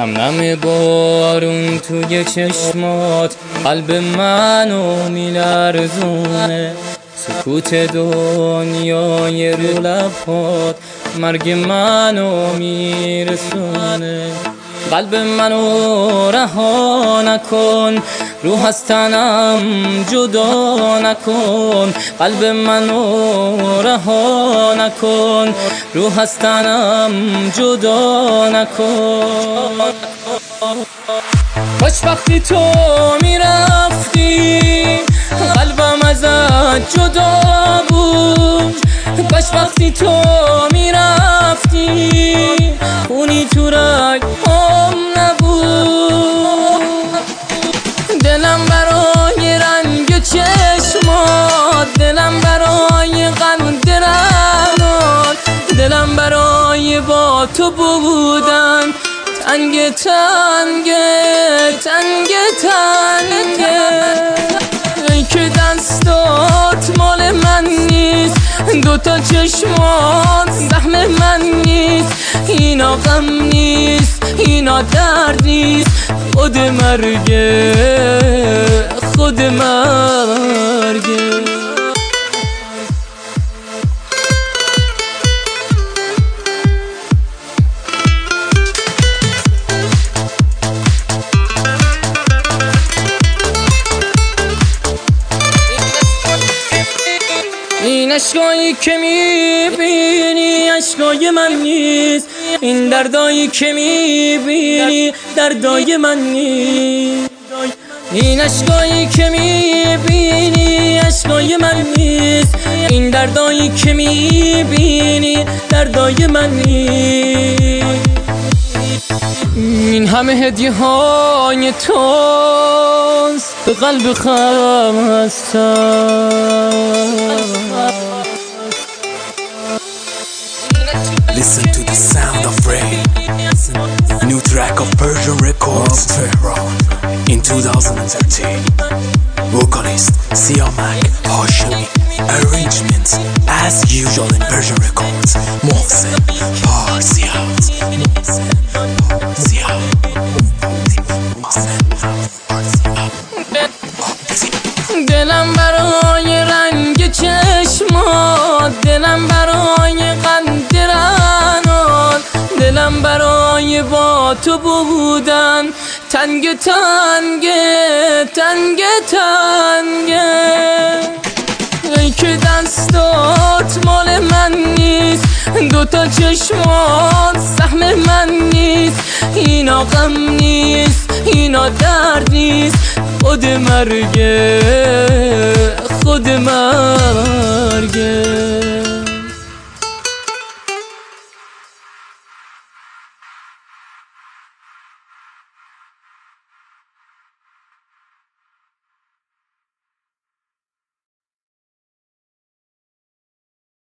نم نم بارون توی چشمات قلب منو میلرزونه، سکوت دنیای رو لبات مرگ منو میرسونه. قلب منو رها نکن، روح از تنم جدا نکن. قلب منو رها نکن، روح از تنم جدا نکن. کاش وقتی تو میرفتی قلبم ازت جدا بود. کاش وقتی تو میرفتی خونی تو رگ‌هام نبود. دلم برای رنگ چشمات، دلم برای قند رنات، دلم برای با تو بودن تنگ تنگ تنگ تنگ. ای که دستات مال من نیست، دوتا چشمات زخم من نیست. اینا غم نیست، اینا درد نیست، خود مرگه خود مرگه. این اشکایی که میبینی اشکای من نیست، این دردایی که میبینی دردای من نیست. این اشکایی که میبینی اشکای من نیست، این دردایی که میبینی دردای من نیست. این همه هدیه های توست به قلب خستم. Listen to the sound of rain. New track of Persian Records in 2013. Vocalist Siamak Hashemi. Arrangements as usual in Persian Records. Mohsen Parziat. دلم برای رنگ چشمات، دلم برای قند رنات، دلم برای با تو بودن تنگ تنگ تنگ تنگ. ای که دستات مال من نیست، دوتا چشمات سهم من نیست. اینا غم نیست، اینا درد نیست، خود مرگه خود مرگه.